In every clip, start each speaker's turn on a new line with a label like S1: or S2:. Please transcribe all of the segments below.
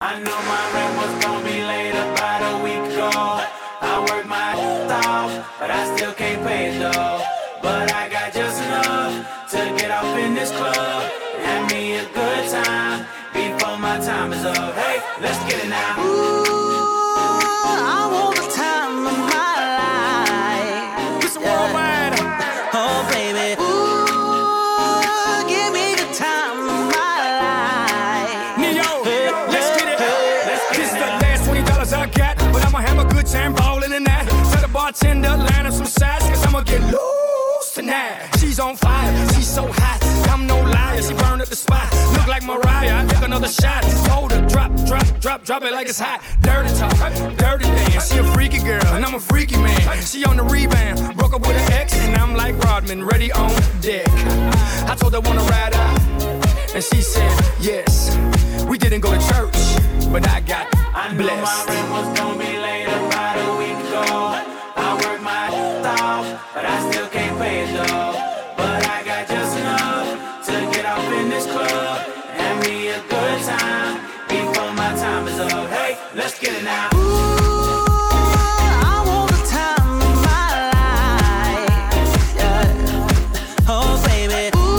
S1: I knew my rent was gonna be late about a week ago. I worked my off, but I still can't pay it though. But I got just enough to get off in this club and have me a good time before my time is up. Hey, let's get it now.
S2: I want the time of my life.
S1: It's worldwide.
S2: Oh, baby. Give me the time of my life.
S1: Neo, let's get it. This is the last $20 I got, but I'ma have a good time ballin' in that. Tell the bartender, line up some sides, cause I'ma get loose tonight. She's on fire, she's so hot, I'm no liar, she burned up the spot. Look like Mariah, I take another shot. Hold her, drop it like it's hot. Dirty talk, dirty dance. She a freaky girl, and I'm a freaky man. She on the rebound, broke up with her ex, and I'm like Rodman, ready on deck. I told her wanna ride out, and she said yes. We didn't go to church, but I got blessed. I knew my rent was gonna be late about a week ago. I worked my off, but I still can't pay it though. But I got just enough to get off in this club and have me a good time before my time is up. Hey, let's get it now.
S2: I want the time of my life. Yeah. Oh, baby.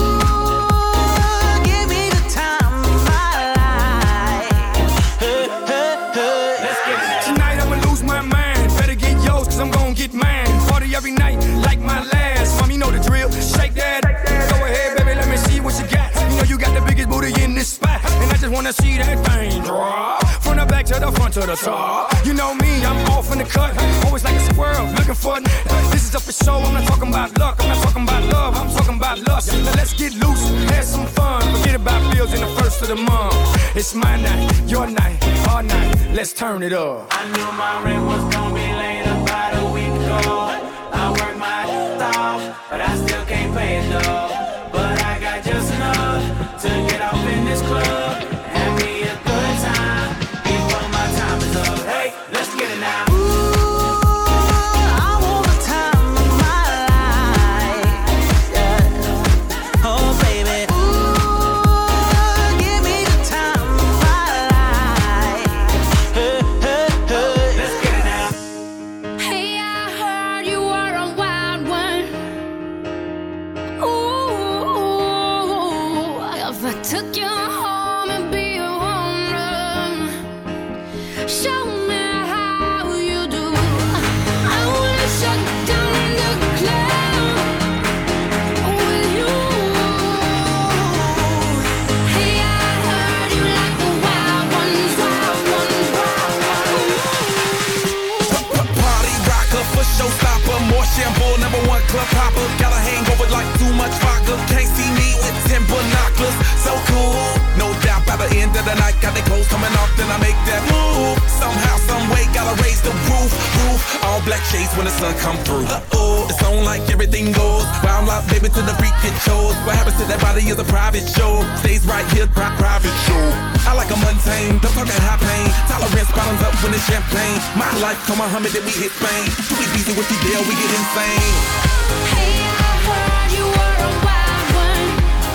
S2: Give me the time of my life.
S1: Let's get it now. Tonight I'ma lose my mind. Better get yours, cause I'm gon' get mine. Party every night, like my last. Mom, you know the drill. Shake that. Go ahead, baby, let me see what you got. You know you got the biggest booty in this spot, and I just wanna see that thing drop. From the back to the front to the top. You know me, I'm off in the cut. Always like a squirrel, looking for this is up for show. I'm not talking about luck, I'm not talking about love, I'm talking about lust. Now let's get loose, have some fun. Forget about bills in the first of the month. It's my night, your night, our night. Let's turn it up. I knew my rent was gonna be late about a week ago. I worked my off, but I still can't pay it though. But I got just enough to get off in this club and have me a good time before my time is up. Hey, let's get it now.
S2: I want the time of my life. Yeah. Oh, baby. Give me the time of my life.
S1: Let's get it now.
S3: Hey, I heard you were a wild one. Ooh, if I took you home and be a home run, show me how you do. I wanna shut down the cloud with you. Hey, I heard you like the wild ones, wild ones, wild ones.
S4: Party rocker for showstopper, more shampoo, #1 club hopper. Got a hangover like too much vodka. Can't see me with 10 binoculars. So cool, no doubt by the end of the night. Got the clothes coming off, then I make that move. Somehow, some way, gotta raise the roof. All black shades when the sun come through. It's on like everything goes. Wild out, baby, to the freak it shows. What happens to that body is a private show. Stays right here, private show. I like a mundane, don't talk at high pain. Tolerance bottoms up when it's champagne. My life, come Muhammad, then we hit Spain. Too easy with the deal, we get insane.
S3: Hey, I heard you were a wild one.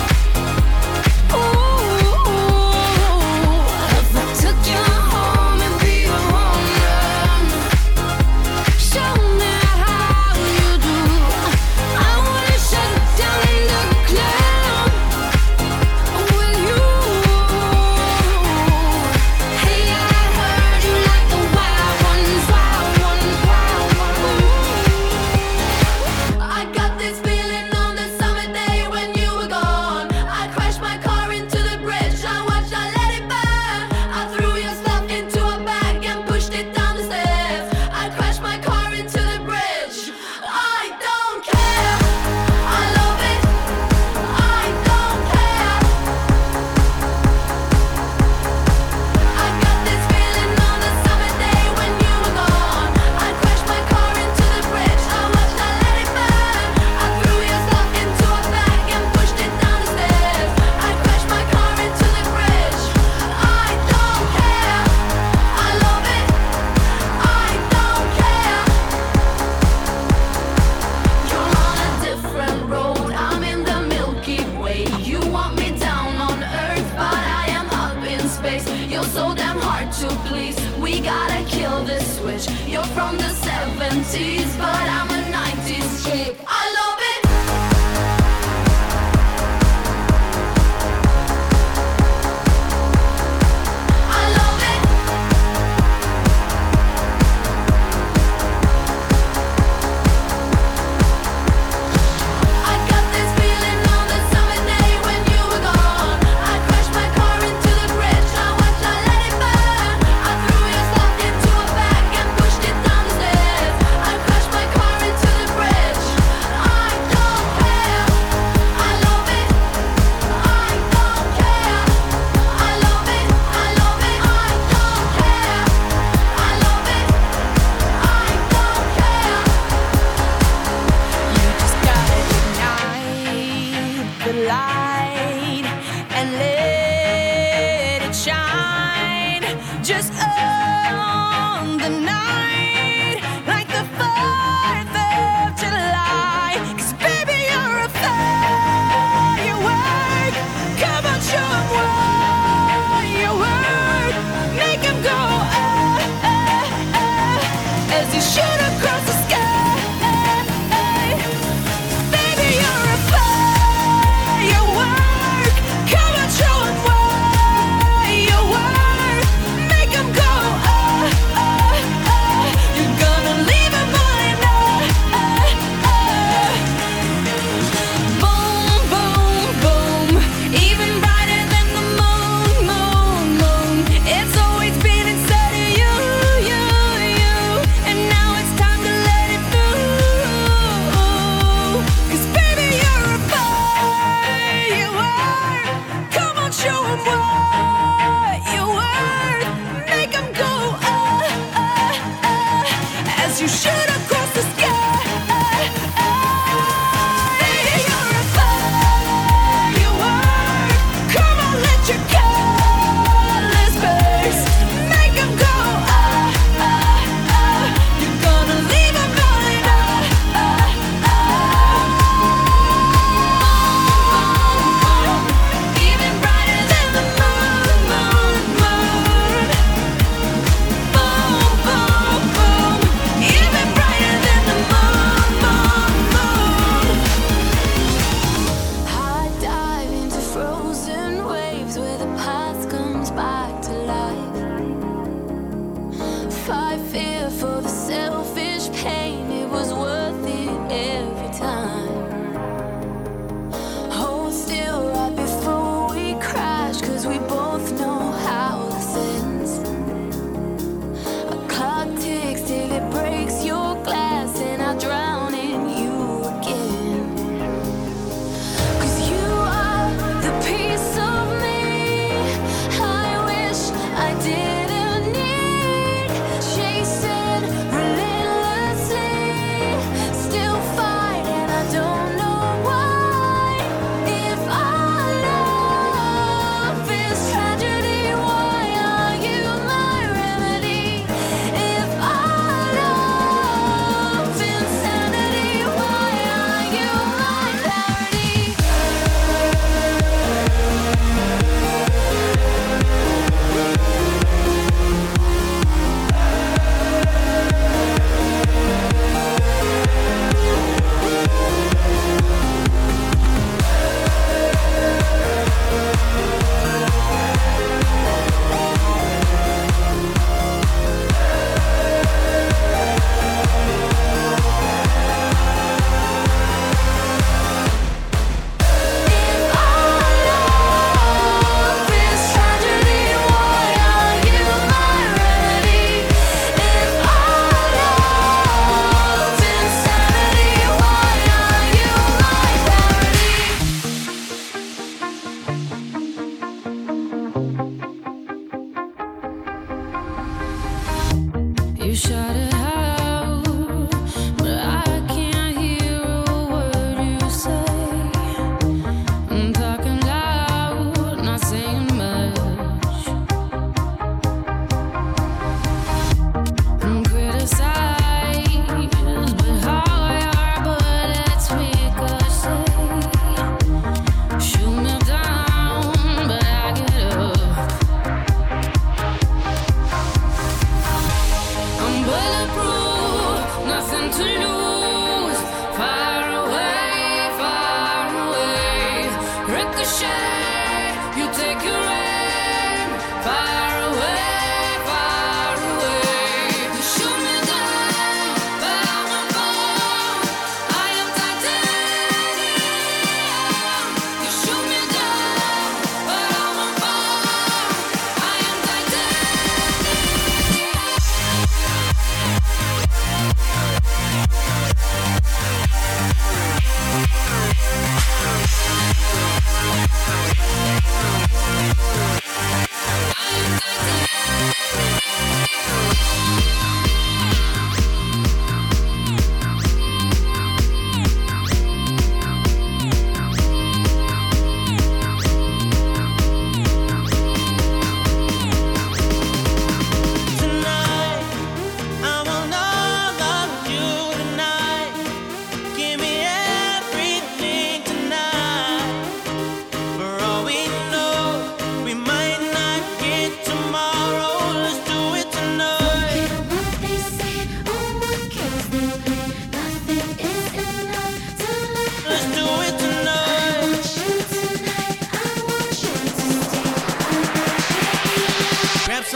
S3: Ooh, if I took you home and be a home run, show me how you do. I wanna shut down the cloud with you. Hey, I heard you like the wild ones, wild ones, wild ones. I got this feeling on the summer day hard to please. We gotta kill this switch. You're from the 70s, but I'm a 90s chick. I love it.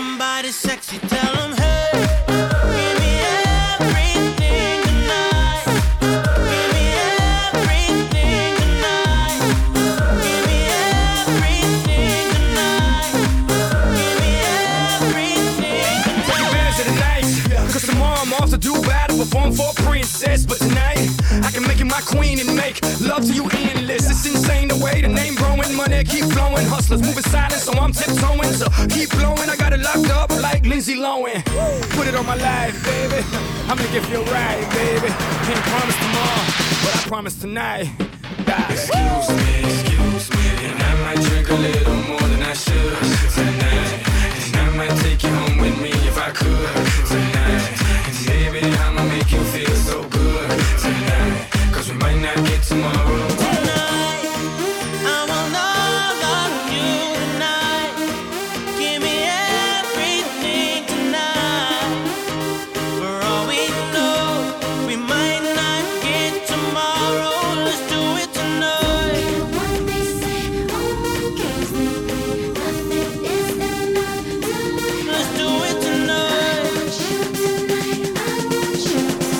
S2: somebody sexy, tell them, hey, give me everything tonight. Give me everything tonight. Give me everything tonight. Give me everything tonight.
S1: Take advantage of the night, cause tomorrow I'm off to Dubai to perform for a princess. But tonight, I can make you my queen and make love to you endless. It's insane the way the name growing, money keep flowing. Hustlers moving silent, so I'm tiptoeing. So keep blowing, I got it locked up like Lindsay Lohan. Put it on my life, baby. I'll make it feel right, baby. Can't promise tomorrow, but I promise tonight. Excuse me, and I might drink a little more than I should tonight. And I might take you home with me if I could tonight. And baby, I'ma make you feel so good tonight. Cause we might not get tomorrow.
S2: Tonight, I will love on you tonight. Give me everything tonight. For all we know, we might not get tomorrow. Let's do it tonight.
S3: What they say, oh, girls, nothing is enough tonight.
S2: Let's do it tonight.
S3: I want you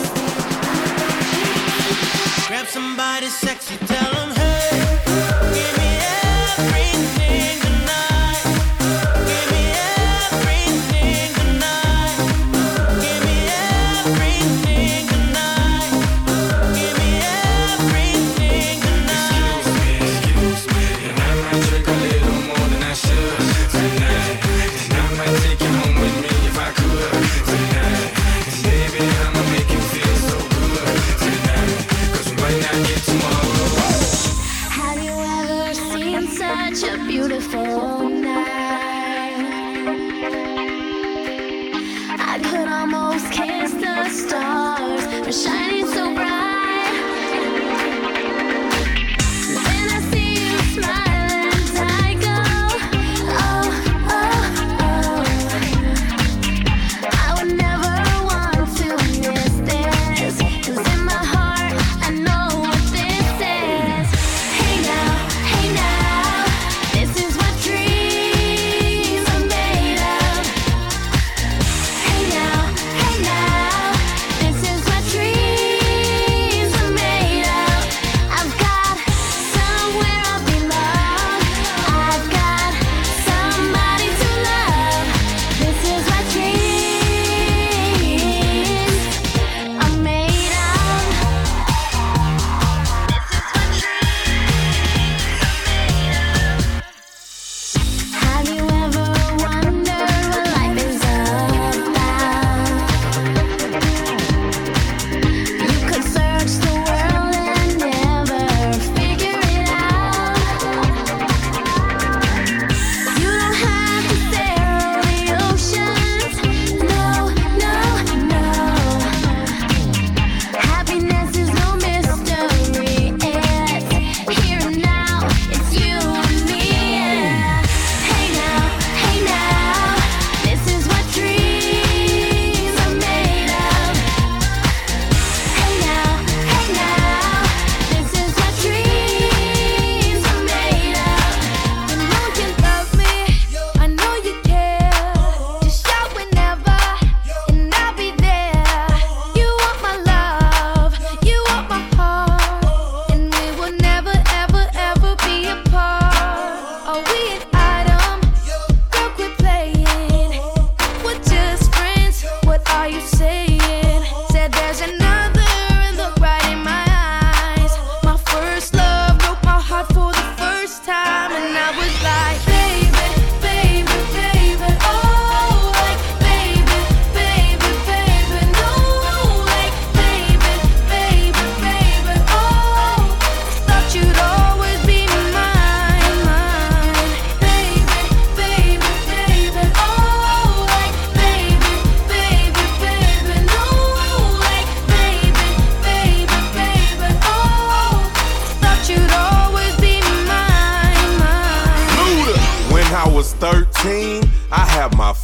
S2: Grab somebody sexy, tell them, hey, give me everything tonight. Give me everything tonight. Give me everything tonight. Give me everything tonight.
S1: Excuse me, and I might drink a little more than I should tonight. And I might take you home with me if I could tonight. And baby, I'ma make you feel so good tonight. Cause we might not get tomorrow.
S3: Have you ever seen such a beautiful night? I could almost kiss the stars for shining so bright. Then I see you smile and I go, oh, oh, oh. I would never want to miss this. 'Cause in my heart I know what this says. Hey now, this is what dreams are made of. Hey now, this is what dreams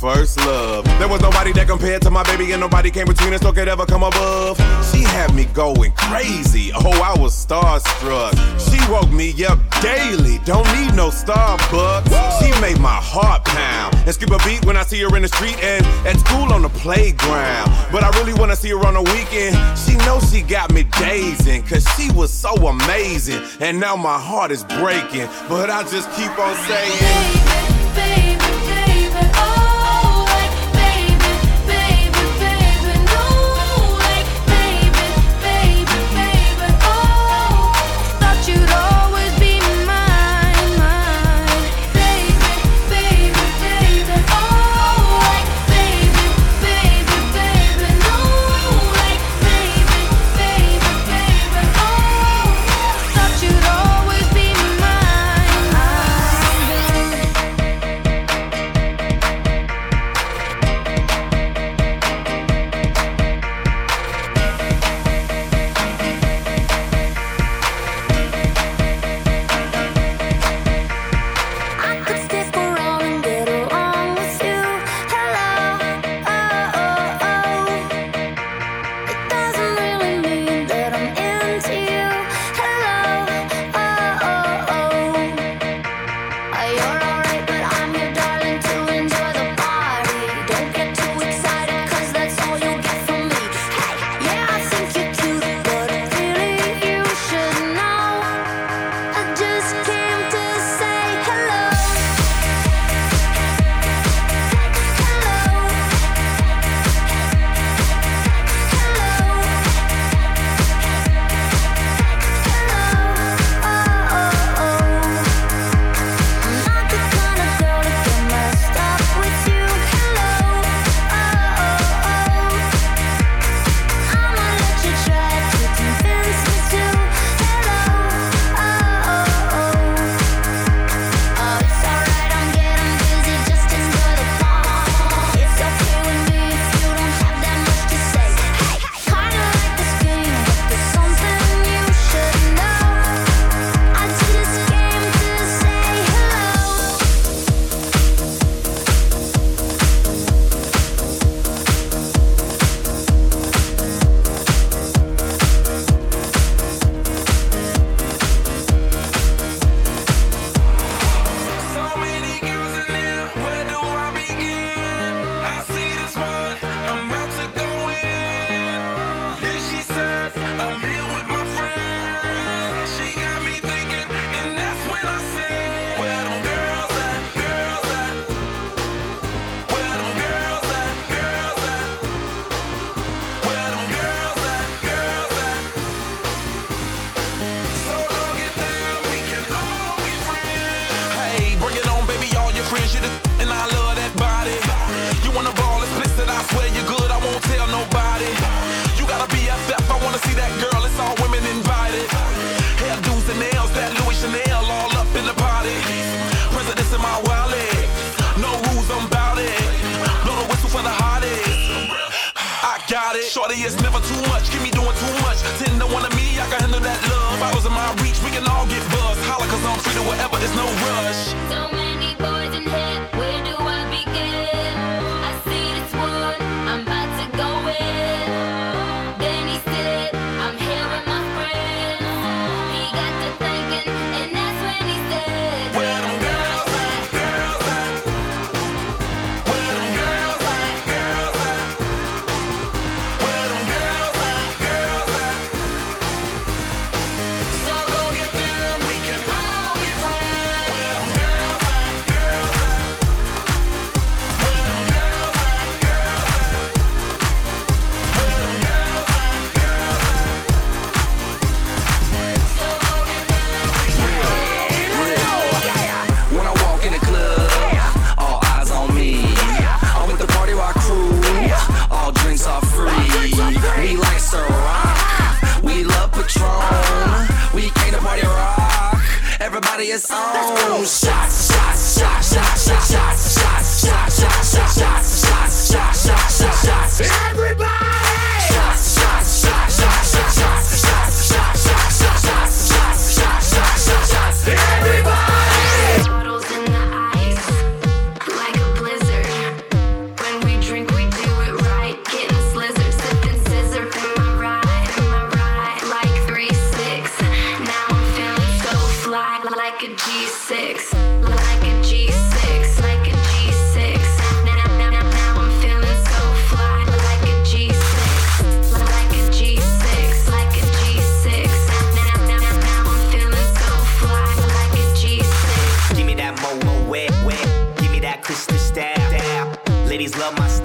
S5: first love. There was nobody that compared to my baby, and nobody came between us or could ever come above. She had me going crazy, oh, I was starstruck. She woke me up daily, don't need no Starbucks. She made my heart pound and skip a beat when I see her in the street and at school on the playground. But I really wanna see her on the weekend. She knows she got me dazing, cause she was so amazing. And now my heart is breaking, but I just keep on saying,
S3: Baby, baby, oh, like baby, baby, baby, no, like baby, baby, baby, oh, thought you'd always be mine, mine, baby, baby, baby, oh, like baby, baby, baby, no, like baby, baby, baby, oh, thought you'd always be mine, mine. I could stick around and get along with you. Hello, oh, oh, oh. It doesn't really mean that I'm into you. Hello, oh, oh, oh. You're alright, but I'm your darling to enjoy the party. Don't get too excited, cause that's all you'll get from me. Hey, yeah, I think you're cute, but really you should know. I just came to say hello. I'm not the kind of girl to get messed up with you. Hello, I'ma let you try to convince me to. Hello, it's alright, I'm getting busy, just enjoy the fun. It's okay with me if you don't have that much to say. Hey, kinda like this game, but there's something you should know. I just came to say hello.
S4: So many girls in there, where do I begin? I see this one, I'm about to go in. Then she says, I'm here with my friend. She got me thinking, and that's when I said, where them girls at, girls at? Where them girls at, girls at? Where them girls at, girls at? So go get down, we can all be friends. Hey, bring it on, baby, all your friends, you the and I love that body. You wanna ball explicit, I swear you're good, I won't tell nobody. You gotta be BFF, I wanna see that girl, it's all women invited. Hairdos and nails, that Louis Chanel, all up in the party. Presidents in my wallet, no rules, I'm bout it. Blow the whistle for the hottest. I got it. Shorty, it's never too much. Keep me doing too much. 10 to 1 of me, I can handle that love. Bottles in my reach, we can all get buzzed. Holla, cause I'm free to whatever, it's no rush.
S3: So many boys in here, where do I begin? I see this one, I'm about to go in. Then he said, I'm here with my friends. He got to thinking, and that's when he said,
S4: Where them girls at, girls at? Where them girls at, girls at? Where them girls at, girls at? So go get them, we can all be friends. Where them girls at,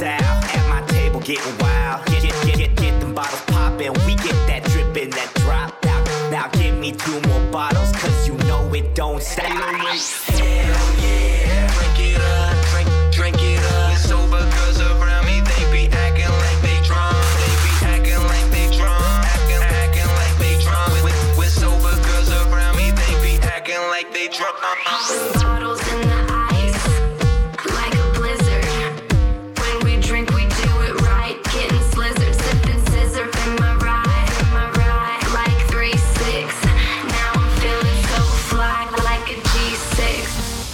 S6: style. At my table getting wild. Get them bottles poppin'. We get that drippin', that drop. Now give me 2 more bottles, cause you know it don't stop. Hell yeah, drink it up, drink it up. We're sober girls around me, they be acting like they drunk. They be acting like they drunk, acting like they drunk. We're sober girls around me, they be acting like they drunk.
S3: Bottles in the ice, like a blizzard. When we drink, we do it right. Getting slizzard, sipping scissor. In my ride, like 3-6. Now I'm feeling so fly, like a G6.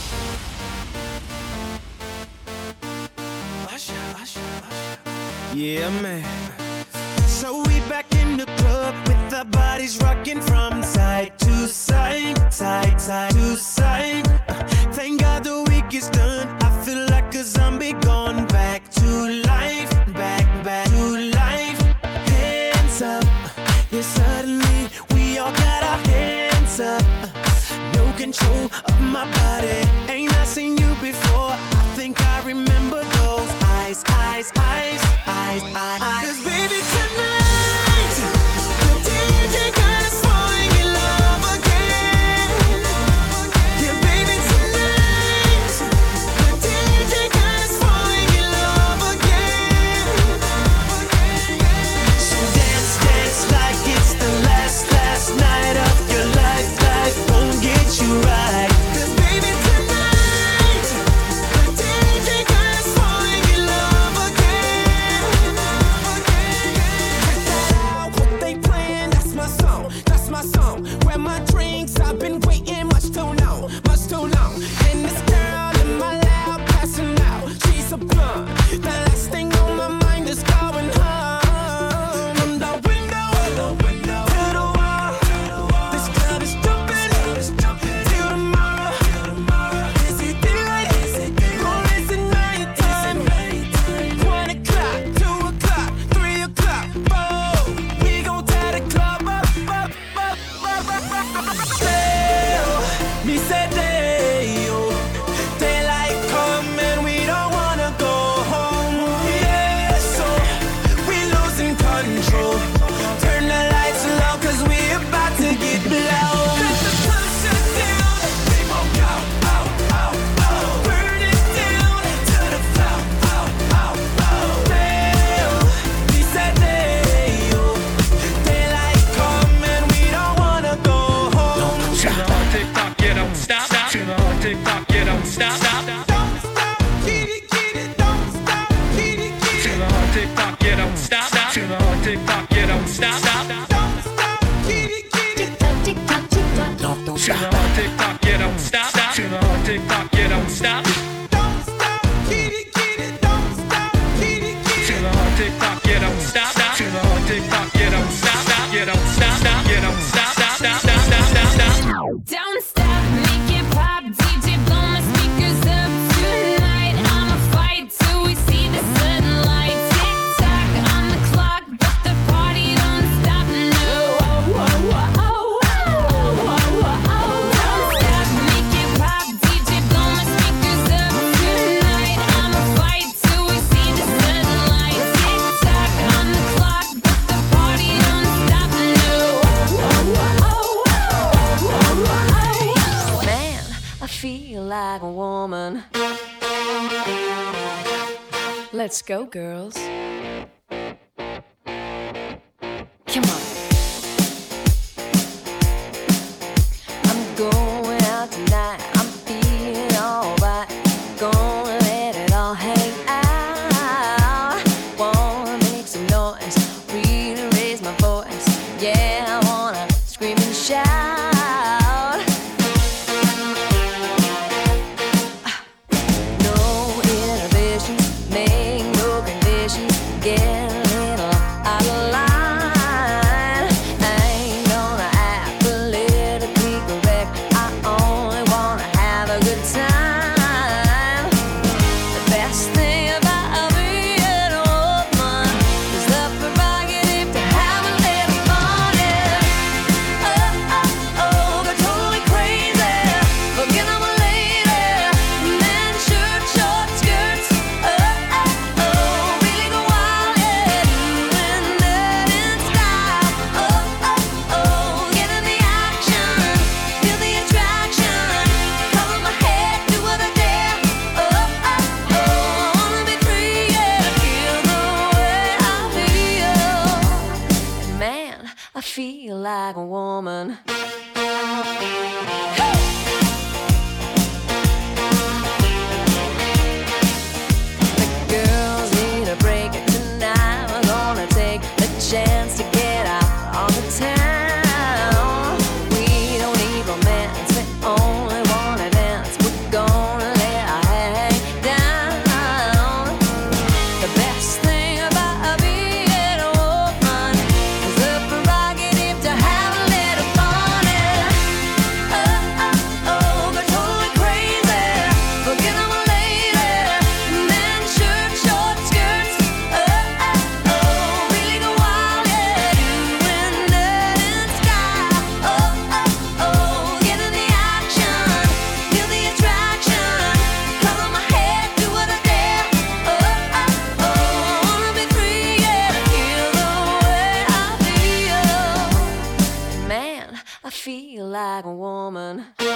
S2: Yeah, man. So we back in the club with our bodies rocking from side to side, side to side. Thank God the week is done. I feel like a zombie gone back to life, back to life. Hands up, yeah, suddenly we all got our hands up. No control of my body. Ain't I seen you before? I think I remember those eyes. 'Cause baby tonight, the DJ got us falling in love again. Yeah, baby tonight, the DJ got us falling in love again. So dance like it's the last night of your life. Life won't get you right. 'Cause baby tonight, the DJ got us falling in love again. Check that out, what they playing? That's my song. Where my drinks? I've been waiting much too long. And this girl in my lap passing out. She's a blunt. The last thing on my mind is going home. From the window to the wall. This club is jumping till tomorrow. Is it daylight or is it nighttime? 1 o'clock, 2 o'clock, 3 o'clock, 4. We gon' tear the club up. Me said daylight come and we don't wanna go home. Yeah, so we losing control. Turn the lights low 'cause we about to get blown. Let the sun shut down, we won't go out. Burn it down to the floor. Me said daylight come and we don't wanna go home.
S1: Tick tock, you don't stop. Tick tock, you don't stop.
S2: Don't stop, get it, don't stop, get it.
S1: Tick tock, you don't stop. Tick tock, you don't stop.
S2: Don't stop, get it.
S3: Tick tock, tick tock, tick tock.
S2: Don't
S1: Tick tock, you don't stop. Tick tock, you don't stop.
S2: stop, get it, don't stop, get it.
S1: Tick tock, you don't stop. Tick tock, you don't stop. You don't stop. You don't stop.
S3: Don't stop, make it pop. DJ blow my speakers up tonight. I'ma fight till we see the sunlight. Tick tock on the clock, but the party don't stop. No. Don't stop, make it pop. DJ blow my speakers up tonight. I'ma fight till we see the sunlight. Tick tock on the clock, but the party don't stop. No. Man, I feel like a woman. Let's go, girls. Come on. I'm going out tonight. I'm feeling alright. Gonna let it all hang out. Wanna make some noise, really raise my voice. Yeah, I wanna scream and shout. No inhibitions, make no conditions. feel like a woman. The girls need a break tonight. We're gonna take a chance to get out on the town. We don't need romance, we only wanna dance. We're gonna let our hang down. The best thing about being a woman is the prerogative to have a little fun. Go totally crazy, forget I'm a lady. Men shirt, short skirts. Really go wild, yeah, doing dirt and sky. Get in the action, feel the attraction. Color my hair, do what I dare. Wanna be free, yeah, feel the way I feel. Man, I feel like a woman.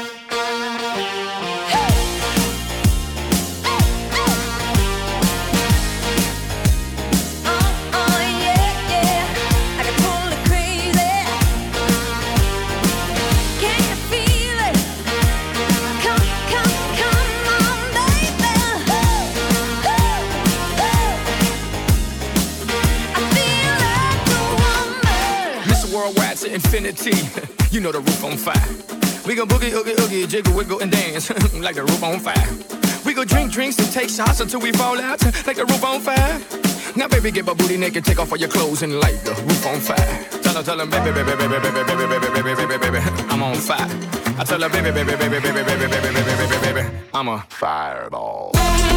S3: Yeah, yeah, I get totally crazy. Can you feel it? Come on, baby. I feel like a woman.
S1: Mr. Worldwide to infinity. You know the roof on fire. We go boogie, oogie, oogie, jiggle, wiggle, and dance like the roof on fire. We go drink drinks and take shots until we fall out like the roof on fire. Now, baby, get my booty naked, take off all your clothes and light the roof on fire. Tell her, baby, baby, baby, baby, baby, baby, baby, baby, baby, I'm on fire. I tell her, baby, baby, baby, baby, baby, baby, baby, baby, baby, I'm a fireball.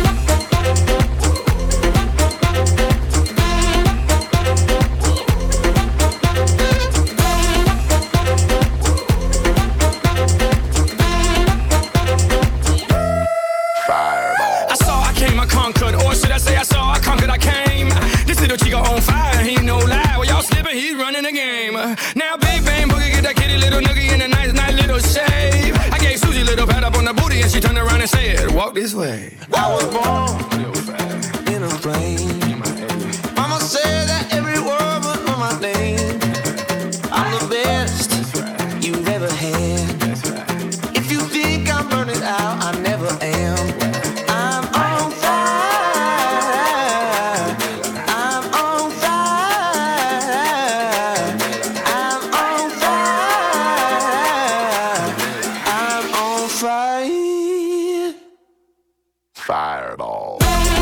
S1: I saw, I came, I conquered, or should I say I saw, I conquered, I came. This little chico on fire, he no lie. Well, y'all slipping, he's running the game. Now, big bang boogie, get that kitty little noogie in a nice little shave. I gave Susie a little pat up on the booty, and she turned around and said, walk this way.
S2: I was born in a plane. Mama said that every word would know my name. I'm the best you've ever had. If you think I'm burning out, I never am. I'm on fire. I'm on fire. I'm on fire. I'm on fire.
S5: Fireball.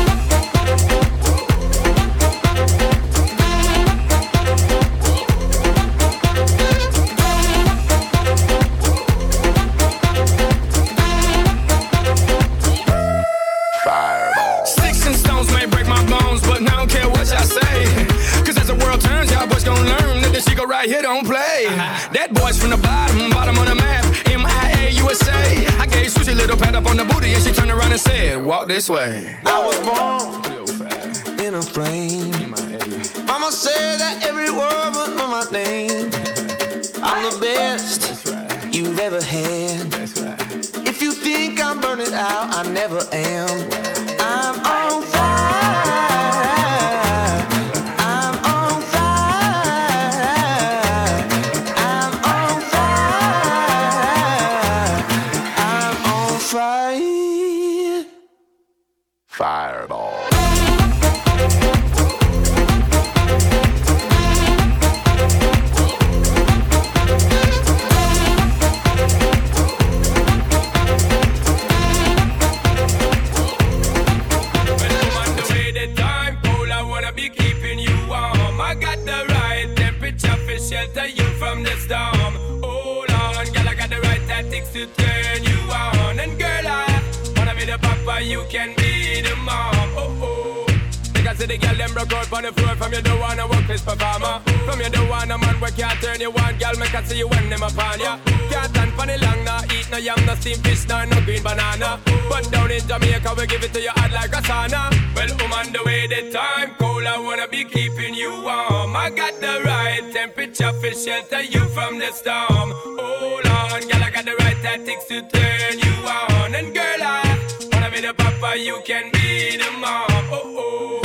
S1: Sticks and stones may break my bones, but I don't care what y'all say. Cause as the world turns, y'all boys gon' learn that this chico right here don't play. That boy's from the bottom of the map, MIA, USA. I gave Susie a little pat up on the booty, and she turned around and said, walk this way.
S2: I was born in a plane. Mama said that every word would know my name. I'm the best you've ever had. If you think I'm burning out, I never am. I'm on fire. I'm on fire. I'm on fire. I'm on fire.
S5: Fireball.
S1: Shelter you from the storm. Hold on, girl, I got the right tactics to turn you on. And girl, I wanna be the papa, you can be the mom. Oh oh. Because the girl them broke out on the floor. From you don't wanna work this performer. From you don't wanna man where can't turn you on. Girl, make I see you when them upon ya. Can't stand for the long, nah eat no yam, no steamed fish, no green banana. But down in Jamaica we give it to you hot like a sauna. Well, on the way the time cold, I wanna be keeping you warm. I got the right temperature for shelter you from the storm. Hold on, girl, I got the right tactics to turn you on. And girl, I wanna be the papa, you can be the mom. Oh oh.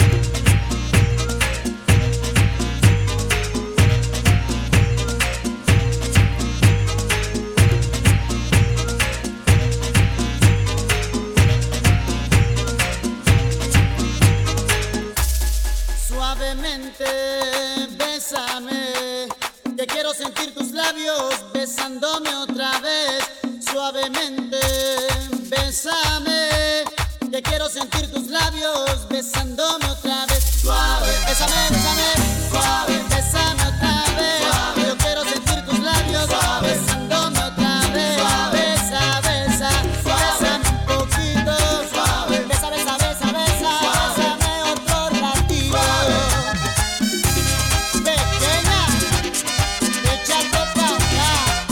S7: Suavemente, bésame, que quiero sentir tus labios besándome otra vez. Suavemente, bésame, que quiero sentir tus labios besándome otra vez. Suave, bésame, bésame, suave, bésame otra vez. Suave, yo quiero sentir tus labios besándome otra vez. Suave, besa, besa, bésame un poquito. Suave, besa, besa, besa, besa, bésame otro ratito. Pequeña, échate pa' acá.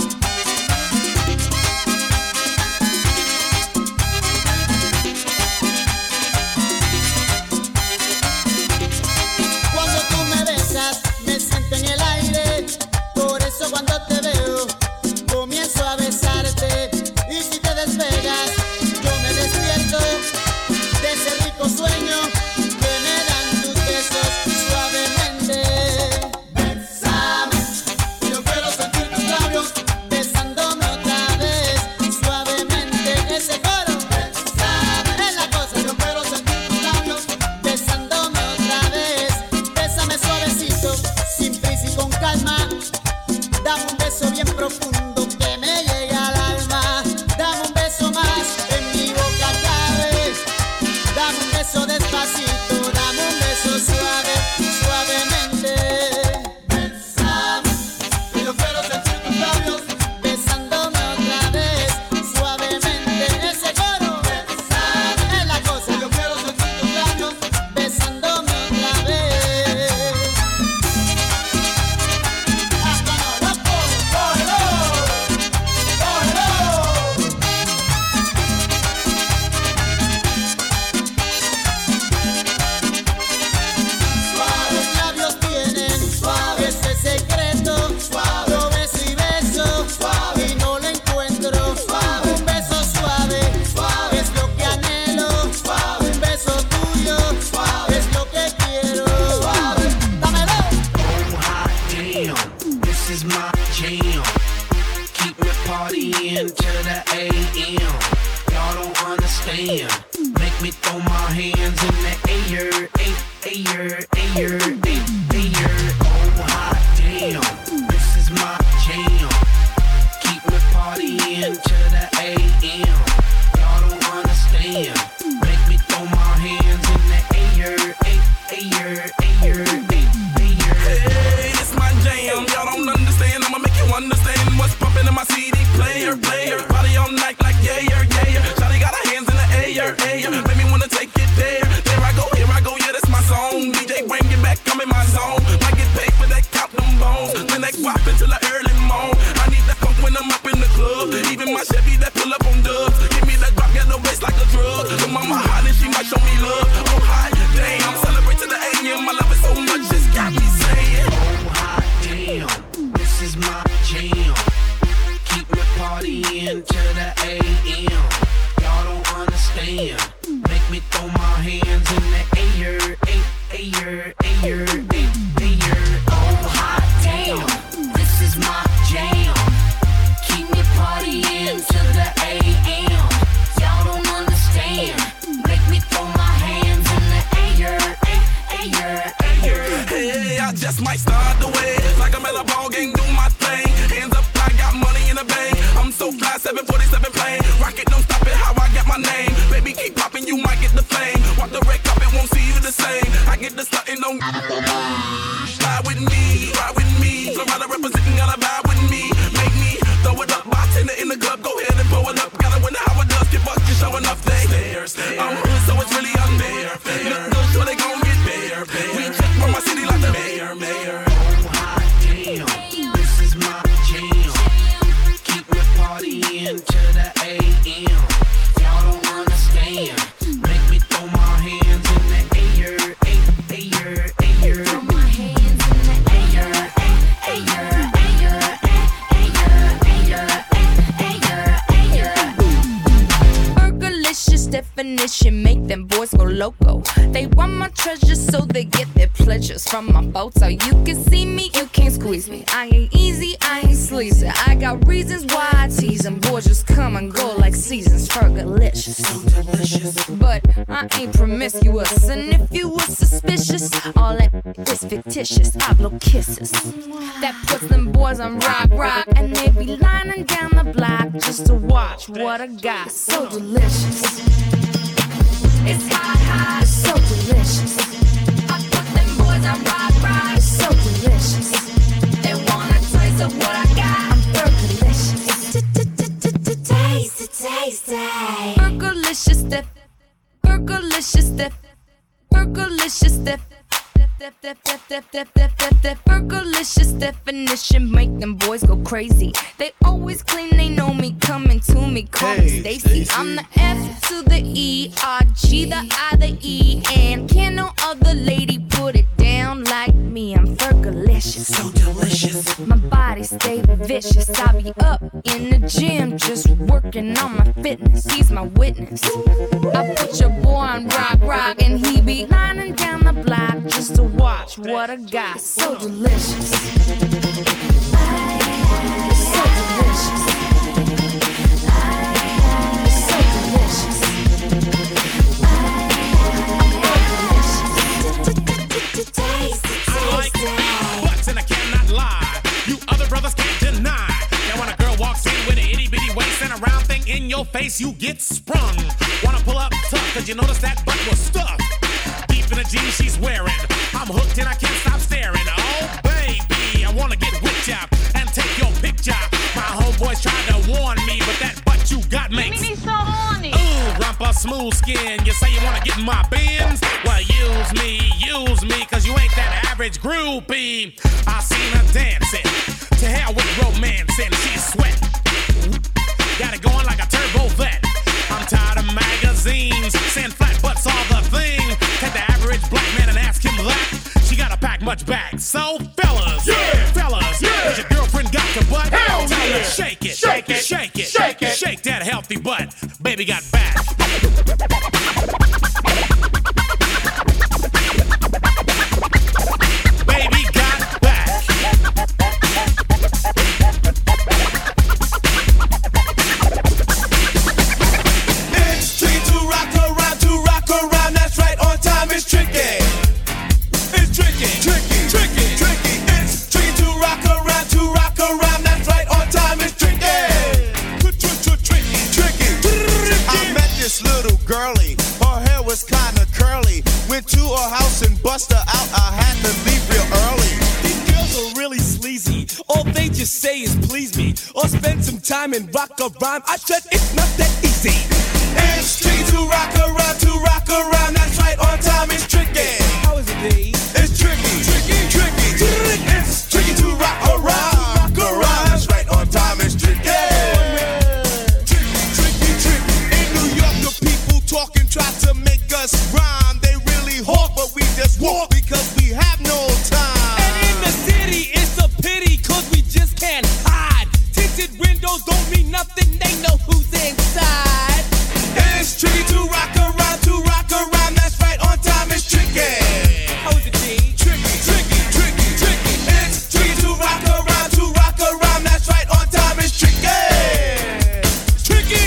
S7: Cuando tú me besas, me siento en el aire. Por eso cuando te veo, comienzo a besarte. Y si te despegas, yo me despierto de ese rico sueño que me dan tus besos suavemente. Bésame, yo quiero sentir tus labios besándome otra vez suavemente. Ese coro, bésame, es la cosa. Yo quiero sentir tus labios besándome otra vez. Bésame suavecito, sin prisa y con calma. Dame un beso bien profundo que me llegue al alma. Dame un beso más, en mi boca cabe. Dame un beso despacito, dame un beso suave, suavemente. Bésame, y yo quiero sentir tus labios besándome otra vez, suavemente. Ese coro, bésame, es la cosa. Yo quiero sentir tus labios besándome otra vez. Hasta no, loco, cógelo, cógelo. Suaves labios tienen, suave ese secreto, suave. Yo beso y beso, suave y no lo encuentro. Suave, un beso suave, suave es lo que anhelo. Suave, un beso tuyo, suave es lo que quiero. Suave, dámelo.
S8: Oh hot damn, this is my jam. Keep me partying to the AM. Y'all don't understand. Make me throw my hands in the air, air, air, air. Oh hot damn, this is my jam. Keep me partying to the AM. Y'all don't understand. Make me throw my hands in the air, air, air, air.
S4: Hey, it's my jam. Y'all don't understand. I'ma make you understand what's pumping in my CD player. Party all night like yeah. Shawty got her hands in the air. Make me wanna take it there. There I go, here I go. Yeah, that's my song. DJ, bring it back. I'm in my zone. Might get paid for that, count them bones. Then they guap until the early morn. I need that pump when I'm up in the club. Even my Chevy that pull up on dubs. Give me that guap, get the waist like a drug. The mama hot and she might show me love. Oh hot damn, celebrate to the AM. I love it so much, it's got me saying.
S8: Oh hot damn, this is my jam. Keep me partying to the AM. Y'all don't understand. Make me throw my hands in the air, air, air, air. Oh hot damn, this is my jam. Keep me partying to the AM. Y'all don't understand. Make me throw my hands in the air, air, air.
S4: Hey, I just might start the way. Like I'm at a ball game, do my thing. Hands up, I got money in the bank. I'm so fly, 747 plane. Rocket, don't stop it, how I get my name. Baby, keep popping, you might get the flame. Walk the red carpet, won't see you the same. I get the stunting, don't ride with me, ride with me. Florida representing, gotta vibe with me. Make me throw it up, bartender in the club, go ahead and pull it up. Gotta win how it does, get bucked, you showing up there. I'm hood, so it's really unfair. Look good, sure they gon' get there. We check from my city like the mayor.
S8: Oh hot damn, this is my jam. Keep me partying to the AM. Y'all don't understand. Make me throw my hands in the air, air, air. Throw my hands in the air, air, air, air, air, air.
S3: Burgerlicious definition, make them boys go go loco. They want my treasures so they get their pleasures from my photo. You can see me, you can't squeeze me. I ain't easy, I ain't sleazy. I got reasons why I tease them. Boys just come and go like seasons. Fergalicious, so delicious. But I ain't promiscuous, and if you were suspicious, all that is fictitious. I blow kisses that puts them boys on rock, and they be lining down the block just to watch what I got. So delicious. It's hot, so delicious. I put them boys on rock, it's so delicious. They want a taste of what I got. I'm Fergalicious. Taste it. Fergalicious dip. Fergalicious dip. Fergalicious dip. Fergalicious definition make them boys go crazy. They always claim they know me, coming to me, call me Stacy. I'm the F to the E, R, G, the I, the E, and can no other lady put it down like me. I'm Fergalicious, so delicious. My body stay vicious. I be up in the gym just working on my fitness. He's my witness. I put your boy on rock, and he be lining down the block just to watch what I got. So delicious. So delicious. So delicious.
S4: I like butts and I cannot lie. You other brothers can't deny. Now when a girl walks in with an itty bitty waist and a round thing in your face, you get sprung. Wanna pull up tough, cause you notice that butt was stuffed deep in the jeans she's wearing. I'm hooked and I can't stop staring. Oh baby, I wanna get with ya and take your picture. My homeboys tried to warn me, but that butt you got makes me so horny. Ooh, rumpa smooth skin. You say you wanna get in my bins? Well, use me, cause you ain't that average groupie. I seen her dancing, to hell with romancing. She's sweating, got it going like a turbo vet. I'm tired of magazines saying flat butts all the thing. Take the average black man and ask him that. She gotta pack much back. So fellas, has your girlfriend got your butt? Hell tell her shake it, shake it, shake it, shake it, shake that healthy butt. Baby got back. Baby got back.
S9: It's tricky to rock around. That's right, on time is tricky. It's tricky. It's tricky to rock around. That's right, on time is tricky. I met this little girlie. Her hair was kinda curly. Went to her house and bust her out. I had to leave real early.
S10: These girls are really sleazy. All they just say is please me, or spend some time and rock a rhyme. I said it's not that easy.
S9: It's tricky to rock around. That's right, on time is tricky.
S10: How is it, D?
S9: It's tricky. It's tricky to rock around. That's right, on time is tricky. Tricky. In New York, the people talking try to make us rhyme. They really hawk, but we just walk because we have no time.
S10: And in the city, it's a pity, cause we just can't hide. Tinted windows don't mean nothing, they know who's inside.
S9: It's tricky to rock around. That's right, on time is tricky.
S10: How is it, D?
S9: Tricky. It's tricky to rock around. That's right, on time is tricky. Tricky.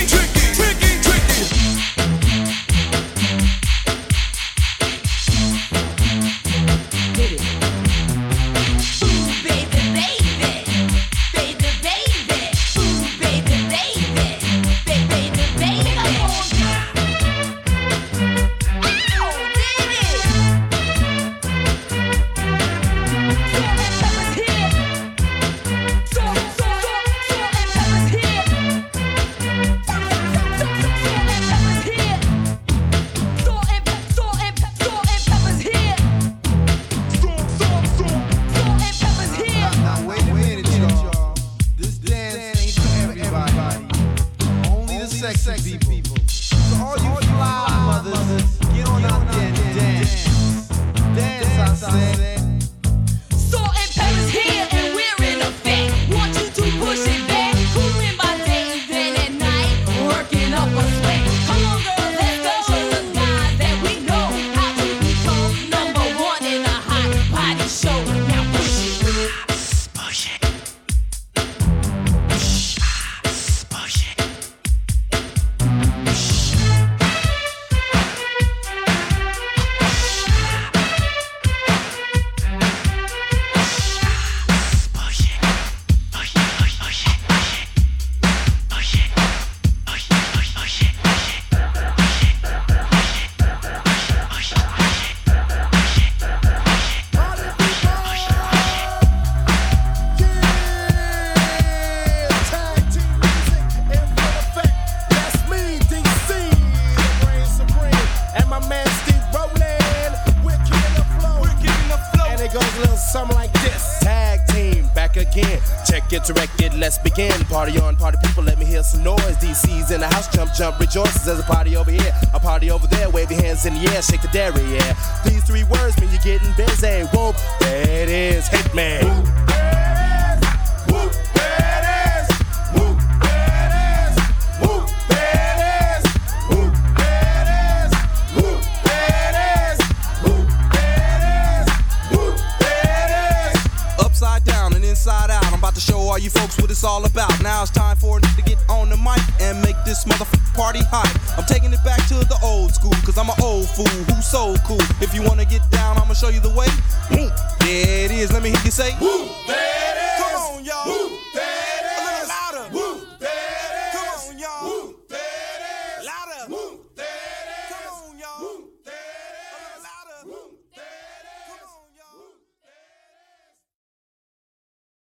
S11: sexy people. So all you fly mothers, get on out there and dance. Dance, I said.
S3: Salt and pepper's here and we're in effect. Want you to push it back. Cooling by day and then at night, working up a sweat. Come on, girl, let's go. Show the guys that we know
S12: again. Check it, direct it, let's begin. Party on, party people, let me hear some noise. DC's in the house, jump, jump, rejoices. There's a party over here, a party over there. Wave your hands in the air, shake the dairy, yeah. These three words mean you're getting busy. Whoop, there it is, hit me.
S9: Whoop, there it is. Whoop, there it is. Whoop, there it is. Whoop, there it is. Whoop, there it is. Whoop, there it is. Whoop, there it is.
S13: Upside down and inside out, I'm about to show all you folks what it's all about. Now it's time for to get on the mic and make this motherfucking party hype. I'm taking it back to the old school, cause I'm an old fool who's so cool. If you wanna get down, I'ma show you the way. There it is, let me hear you say, woo, there